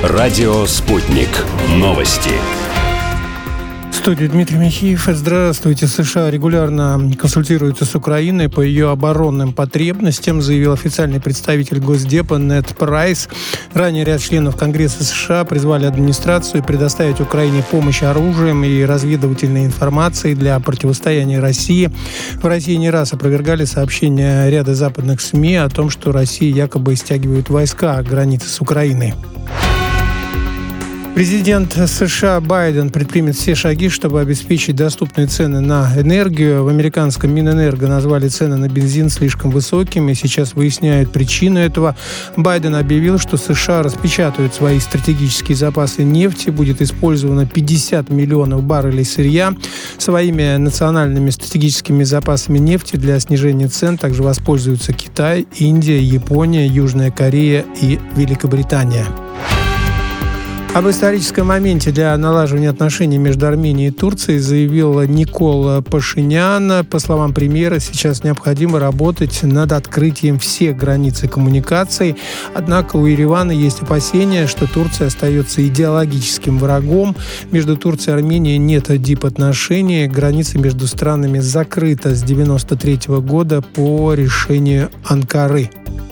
Радио «Спутник». Новости. В студии Дмитрий Михеев. Здравствуйте. США регулярно консультируются с Украиной по ее оборонным потребностям, заявил официальный представитель Госдепа Нед Прайс. Ранее ряд членов Конгресса США призвали администрацию предоставить Украине помощь оружием и разведывательной информацией для противостояния России. В России не раз опровергали сообщения ряда западных СМИ о том, что Россия якобы стягивает войска к границе с Украиной. Президент США Байден предпримет все шаги, чтобы обеспечить доступные цены на энергию. В американском Минэнерго назвали цены на бензин слишком высокими. Сейчас выясняют причину этого. Байден объявил, что США распечатают свои стратегические запасы нефти. Будет использовано 50 миллионов баррелей сырья. Своими национальными стратегическими запасами нефти для снижения цен также воспользуются Китай, Индия, Япония, Южная Корея и Великобритания. Об историческом моменте для налаживания отношений между Арменией и Турцией заявил Никол Пашинян. По словам премьера, сейчас необходимо работать над открытием всех границ и коммуникаций. Однако у Еревана есть опасения, что Турция остается идеологическим врагом. Между Турцией и Арменией нет дипотношений. Граница между странами закрыта с 1993 года по решению Анкары.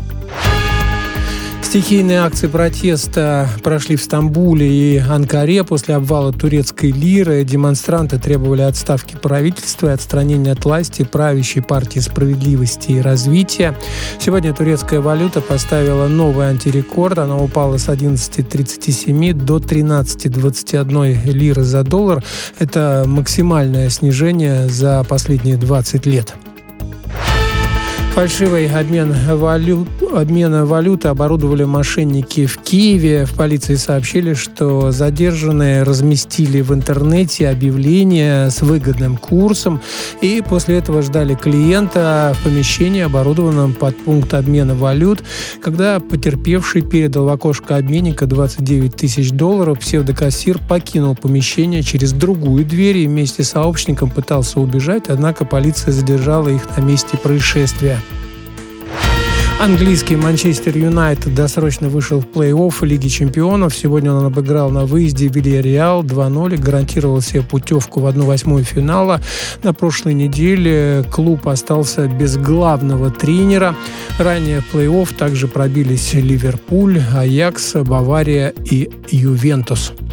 Стихийные акции протеста прошли в Стамбуле и Анкаре после обвала турецкой лиры. Демонстранты требовали отставки правительства и отстранения от власти правящей партии справедливости и развития. Сегодня турецкая валюта поставила новый антирекорд. Она упала с 11,37 до 13,21 лиры за доллар. Это максимальное снижение за последние 20 лет. Фальшивый обмена валюты оборудовали мошенники в Киеве. В полиции сообщили, что задержанные разместили в интернете объявление с выгодным курсом и после этого ждали клиента в помещении, оборудованном под пункт обмена валют. Когда потерпевший передал в окошко обменника $29 тысяч, псевдокассир покинул помещение через другую дверь и вместе с сообщником пытался убежать, однако полиция задержала их на месте происшествия. Английский Манчестер Юнайтед досрочно вышел в плей-офф Лиги чемпионов. Сегодня он обыграл на выезде Вильяреал 2-0 и гарантировал себе путевку в 1/8 финала. На прошлой неделе клуб остался без главного тренера. Ранее в плей-офф также пробились Ливерпуль, Аякс, Бавария и Ювентус.